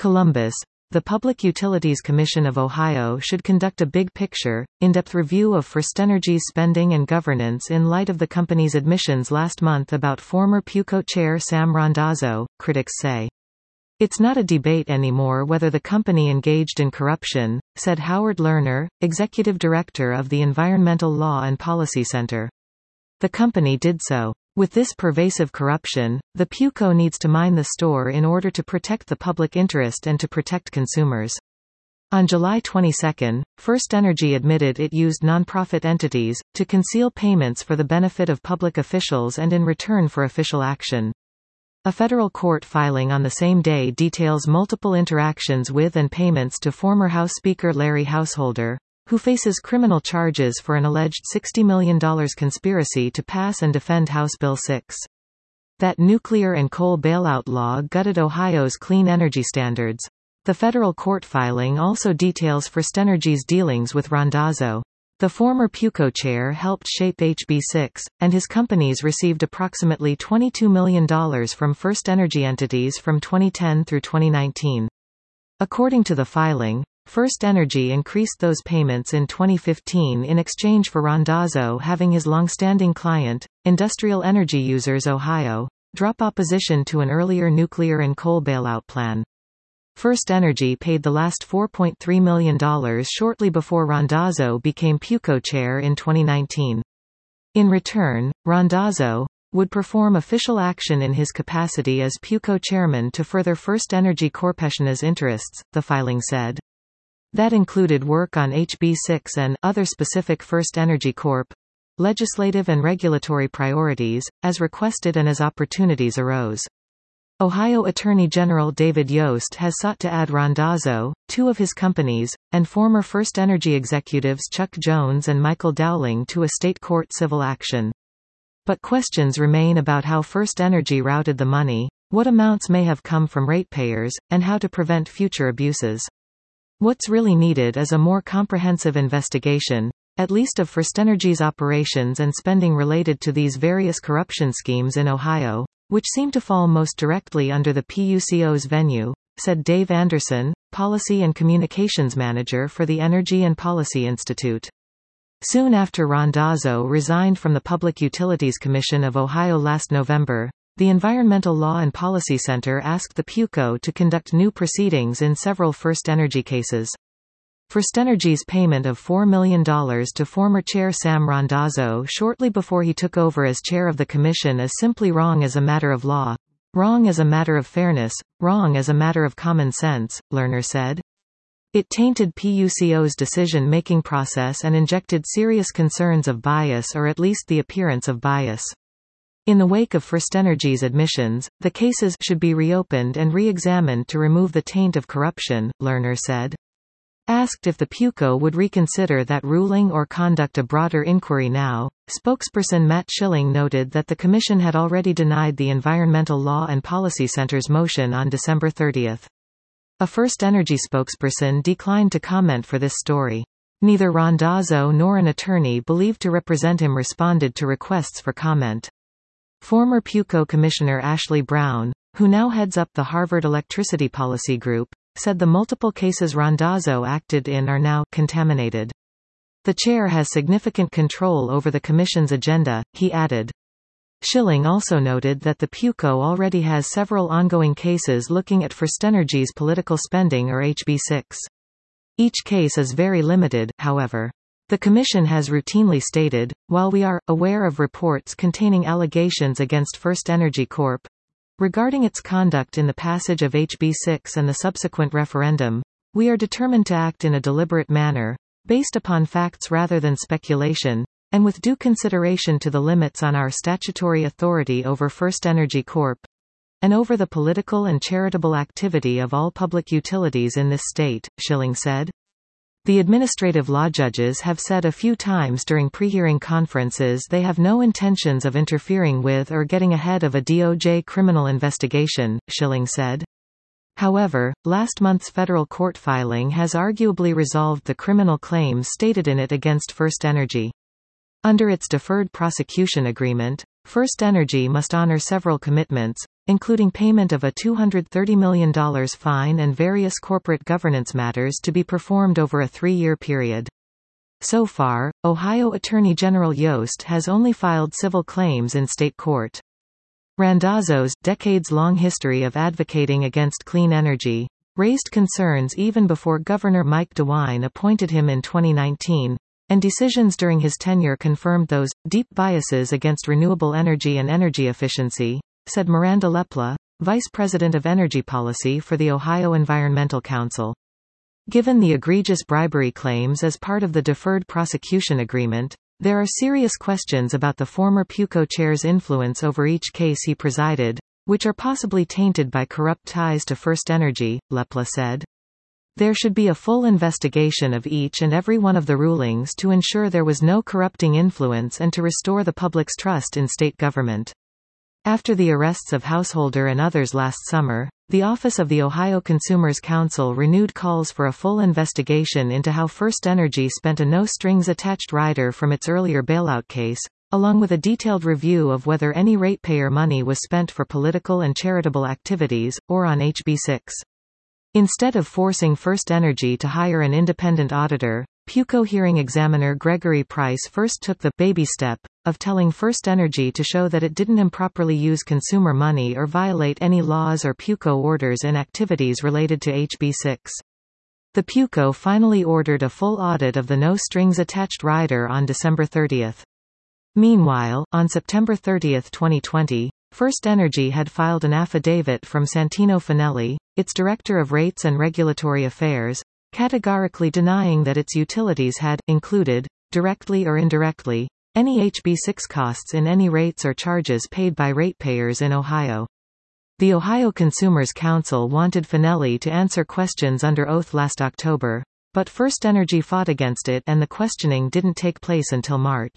Columbus. The Public Utilities Commission of Ohio should conduct a big-picture, in-depth review of FirstEnergy's spending and governance in light of the company's admissions last month about former PUCO chair Sam Randazzo, critics say. It's not a debate anymore whether the company engaged in corruption, said Howard Lerner, executive director of the Environmental Law and Policy Center. The company did so. With this pervasive corruption, the PUCO needs to mind the store in order to protect the public interest and to protect consumers. On July 22, FirstEnergy admitted it used nonprofit entities to conceal payments for the benefit of public officials and in return for official action. A federal court filing on the same day details multiple interactions with and payments to former House Speaker Larry Householder, who faces criminal charges for an alleged $60 million conspiracy to pass and defend House Bill 6. That nuclear and coal bailout law gutted Ohio's clean energy standards. The federal court filing also details FirstEnergy's dealings with Randazzo. The former PUCO chair helped shape HB 6, and his companies received approximately $22 million from FirstEnergy entities from 2010 through 2019. According to the filing, FirstEnergy increased those payments in 2015 in exchange for Randazzo having his longstanding client, Industrial Energy Users Ohio, drop opposition to an earlier nuclear and coal bailout plan. FirstEnergy paid the last $4.3 million shortly before Randazzo became PUCO chair in 2019. In return, Randazzo would perform official action in his capacity as PUCO chairman to further FirstEnergy Corporation's interests, the filing said. That included work on HB 6 and other specific FirstEnergy Corp. legislative and regulatory priorities, as requested and as opportunities arose. Ohio Attorney General David Yost has sought to add Randazzo, two of his companies, and former FirstEnergy executives Chuck Jones and Michael Dowling to a state court civil action. But questions remain about how FirstEnergy routed the money, what amounts may have come from ratepayers, and how to prevent future abuses. What's really needed is a more comprehensive investigation, at least of FirstEnergy's operations and spending related to these various corruption schemes in Ohio, which seem to fall most directly under the PUCO's venue, said Dave Anderson, Policy and Communications Manager for the Energy and Policy Institute. Soon after Randazzo resigned from the Public Utilities Commission of Ohio last November, the Environmental Law and Policy Center asked the PUCO to conduct new proceedings in several FirstEnergy cases. FirstEnergy's payment of $4 million to former chair Sam Randazzo shortly before he took over as chair of the commission is simply wrong as a matter of law, wrong as a matter of fairness, wrong as a matter of common sense, Lerner said. It tainted PUCO's decision-making process and injected serious concerns of bias or at least the appearance of bias. In the wake of FirstEnergy's admissions, the cases should be reopened and re-examined to remove the taint of corruption, Lerner said. Asked if the PUCO would reconsider that ruling or conduct a broader inquiry now, spokesperson Matt Schilling noted that the Commission had already denied the Environmental Law and Policy Center's motion on December 30. A FirstEnergy spokesperson declined to comment for this story. Neither Randazzo nor an attorney believed to represent him responded to requests for comment. Former PUCO Commissioner Ashley Brown, who now heads up the Harvard Electricity Policy Group, said the multiple cases Randazzo acted in are now contaminated. The chair has significant control over the Commission's agenda, he added. Schilling also noted that the PUCO already has several ongoing cases looking at FirstEnergy's political spending or HB 6. Each case is very limited, however. The Commission has routinely stated, while we are aware of reports containing allegations against FirstEnergy Corp. Regarding its conduct in the passage of HB 6 and the subsequent referendum, we are determined to act in a deliberate manner, based upon facts rather than speculation, and with due consideration to the limits on our statutory authority over FirstEnergy Corp. and over the political and charitable activity of all public utilities in this state, Schilling said. The administrative law judges have said a few times during pre-hearing conferences they have no intentions of interfering with or getting ahead of a DOJ criminal investigation, Schilling said. However, last month's federal court filing has arguably resolved the criminal claims stated in it against FirstEnergy. Under its deferred prosecution agreement, FirstEnergy must honor several commitments, including payment of a $230 million fine and various corporate governance matters to be performed over a 3-year period. So far, Ohio Attorney General Yost has only filed civil claims in state court. Randazzo's decades-long history of advocating against clean energy raised concerns even before Governor Mike DeWine appointed him in 2019, and decisions during his tenure confirmed those deep biases against renewable energy and energy efficiency, said Miranda Lepla, Vice President of Energy Policy for the Ohio Environmental Council. Given the egregious bribery claims as part of the deferred prosecution agreement, there are serious questions about the former PUCO chair's influence over each case he presided, which are possibly tainted by corrupt ties to First Energy, Lepla said. There should be a full investigation of each and every one of the rulings to ensure there was no corrupting influence and to restore the public's trust in state government. After the arrests of Householder and others last summer, the Office of the Ohio Consumers Counsel renewed calls for a full investigation into how First Energy spent a no-strings-attached rider from its earlier bailout case, along with a detailed review of whether any ratepayer money was spent for political and charitable activities, or on HB 6. Instead of forcing First Energy to hire an independent auditor, PUCO hearing examiner Gregory Price first took the baby step of telling First Energy to show that it didn't improperly use consumer money or violate any laws or PUCO orders in activities related to HB 6. The PUCO finally ordered a full audit of the no-strings-attached rider on December 30. Meanwhile, on September 30, 2020, First Energy had filed an affidavit from Santino Finelli, its Director of Rates and Regulatory Affairs, categorically denying that its utilities had included, directly or indirectly, any HB 6 costs in any rates or charges paid by ratepayers in Ohio. The Ohio Consumers Council wanted Finelli to answer questions under oath last October, but First Energy fought against it and the questioning didn't take place until March.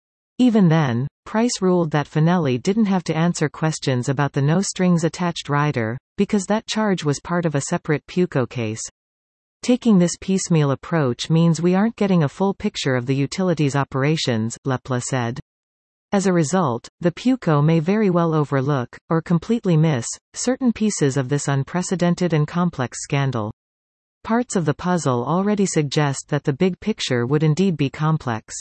Even then, Price ruled that Finelli didn't have to answer questions about the no-strings-attached rider, because that charge was part of a separate PUCO case. Taking this piecemeal approach means we aren't getting a full picture of the utility's operations, Lepla said. As a result, the PUCO may very well overlook, or completely miss, certain pieces of this unprecedented and complex scandal. Parts of the puzzle already suggest that the big picture would indeed be complex.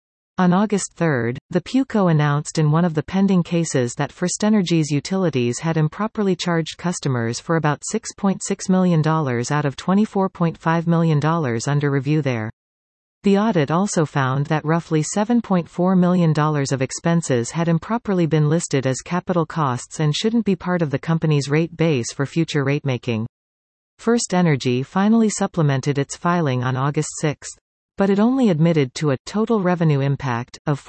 On August 3, the PUCO announced in one of the pending cases that First Energy's utilities had improperly charged customers for about $6.6 million out of $24.5 million under review there. The audit also found that roughly $7.4 million of expenses had improperly been listed as capital costs and shouldn't be part of the company's rate base for future ratemaking. First Energy finally supplemented its filing on August 6. But it only admitted to a total revenue impact of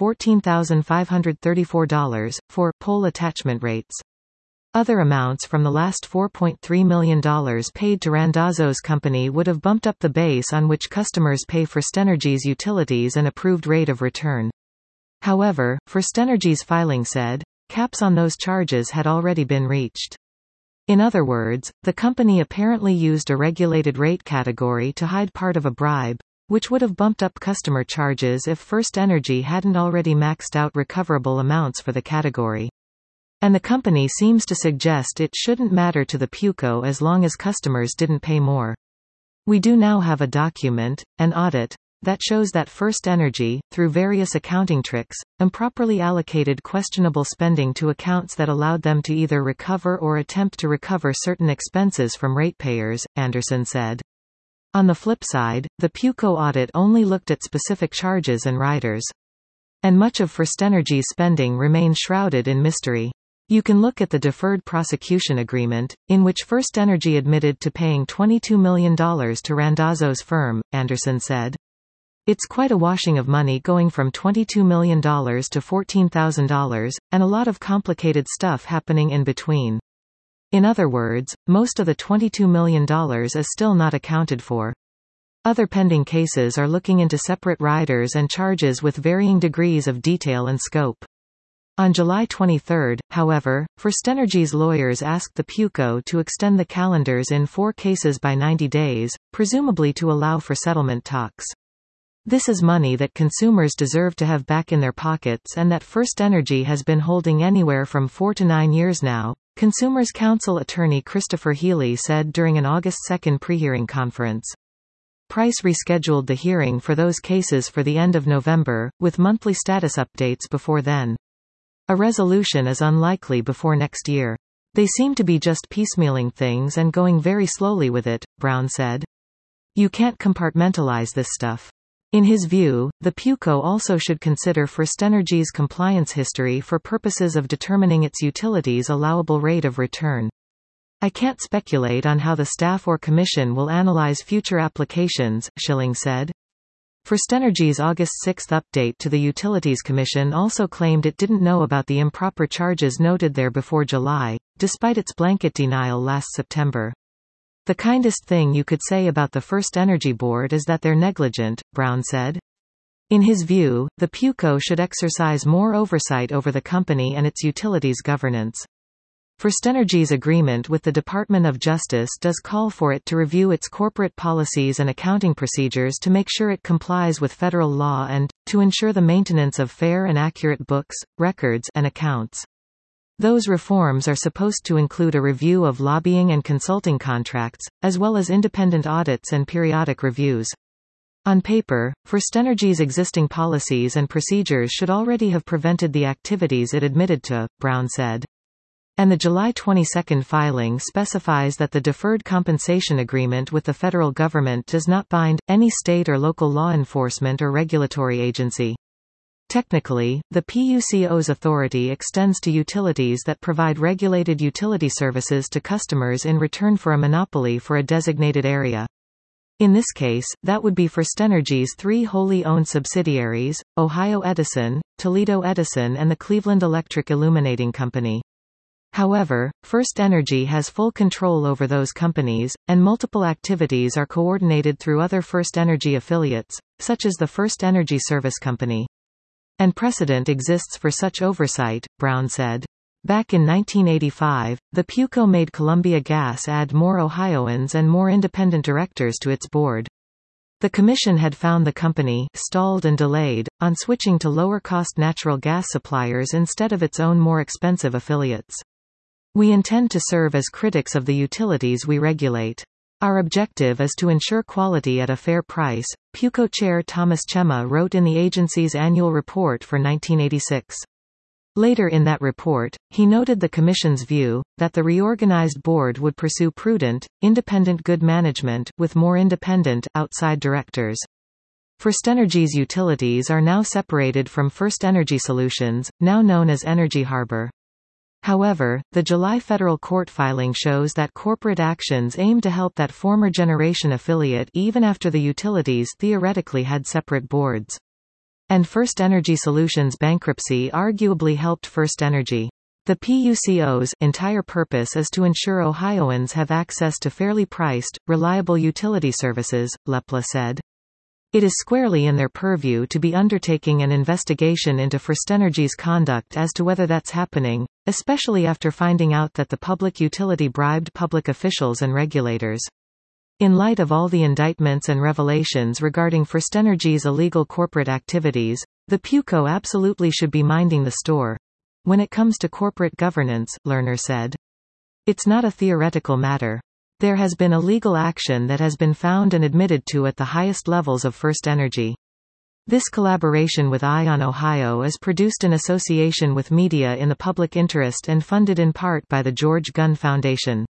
$14,534 for pole attachment rates. Other amounts from the last $4.3 million paid to Randazzo's company would have bumped up the base on which customers pay First Energy's utilities an approved rate of return. However, First Energy's filing said, caps on those charges had already been reached. In other words, the company apparently used a regulated rate category to hide part of a bribe, which would have bumped up customer charges if First Energy hadn't already maxed out recoverable amounts for the category. And the company seems to suggest it shouldn't matter to the PUCO as long as customers didn't pay more. We do now have a document, an audit, that shows that First Energy, through various accounting tricks, improperly allocated questionable spending to accounts that allowed them to either recover or attempt to recover certain expenses from ratepayers, Anderson said. On the flip side, the PUCO audit only looked at specific charges and riders. And much of First Energy's spending remains shrouded in mystery. You can look at the deferred prosecution agreement, in which First Energy admitted to paying $22 million to Randazzo's firm, Anderson said. It's quite a washing of money going from $22 million to $14,000, and a lot of complicated stuff happening in between. In other words, most of the $22 million is still not accounted for. Other pending cases are looking into separate riders and charges with varying degrees of detail and scope. On July 23, however, First Energy's lawyers asked the PUCO to extend the calendars in 4 cases by 90 days, presumably to allow for settlement talks. This is money that consumers deserve to have back in their pockets and that First Energy has been holding anywhere from 4 to 9 years now, Consumers Counsel attorney Christopher Healy said during an August 2 pre-hearing conference. Price rescheduled the hearing for those cases for the end of November, with monthly status updates before then. A resolution is unlikely before next year. They seem to be just piecemealing things and going very slowly with it, Brown said. You can't compartmentalize this stuff. In his view, the PUCO also should consider FirstEnergy's compliance history for purposes of determining its utilities' allowable rate of return. I can't speculate on how the staff or commission will analyze future applications, Schilling said. FirstEnergy's August 6 update to the Utilities Commission also claimed it didn't know about the improper charges noted there before July, despite its blanket denial last September. The kindest thing you could say about the FirstEnergy Board is that they're negligent, Brown said. In his view, the PUCO should exercise more oversight over the company and its utilities governance. FirstEnergy's agreement with the Department of Justice does call for it to review its corporate policies and accounting procedures to make sure it complies with federal law and, to ensure the maintenance of fair and accurate books, records, and accounts. Those reforms are supposed to include a review of lobbying and consulting contracts, as well as independent audits and periodic reviews. On paper, FirstEnergy's existing policies and procedures should already have prevented the activities it admitted to, Brown said. And the July 22 filing specifies that the Deferred Compensation Agreement with the federal government does not bind any state or local law enforcement or regulatory agency. Technically, the PUCO's authority extends to utilities that provide regulated utility services to customers in return for a monopoly for a designated area. In this case, that would be FirstEnergy's three wholly owned subsidiaries, Ohio Edison, Toledo Edison and the Cleveland Electric Illuminating Company. However, FirstEnergy has full control over those companies, and multiple activities are coordinated through other FirstEnergy affiliates, such as the FirstEnergy Service Company. And precedent exists for such oversight, Brown said. Back in 1985, the PUCO made Columbia Gas add more Ohioans and more independent directors to its board. The commission had found the company stalled and delayed on switching to lower-cost natural gas suppliers instead of its own more expensive affiliates. We intend to serve as critics of the utilities we regulate. Our objective is to ensure quality at a fair price, PUCO Chair Thomas Chema wrote in the agency's annual report for 1986. Later in that report, he noted the Commission's view, that the reorganized board would pursue prudent, independent good management, with more independent, outside directors. FirstEnergy's utilities are now separated from FirstEnergy Solutions, now known as Energy Harbor. However, the July federal court filing shows that corporate actions aim to help that former generation affiliate even after the utilities theoretically had separate boards. And FirstEnergy Solutions' bankruptcy arguably helped FirstEnergy. The PUCO's entire purpose is to ensure Ohioans have access to fairly priced, reliable utility services, Lepla said. It is squarely in their purview to be undertaking an investigation into FirstEnergy's conduct as to whether that's happening, especially after finding out that the public utility bribed public officials and regulators. In light of all the indictments and revelations regarding FirstEnergy's illegal corporate activities, the PUCO absolutely should be minding the store. When it comes to corporate governance, Lerner said. It's not a theoretical matter. There has been a legal action that has been found and admitted to at the highest levels of FirstEnergy. This collaboration with Eye on Ohio is produced in association with media in the public interest and funded in part by the George Gunn Foundation.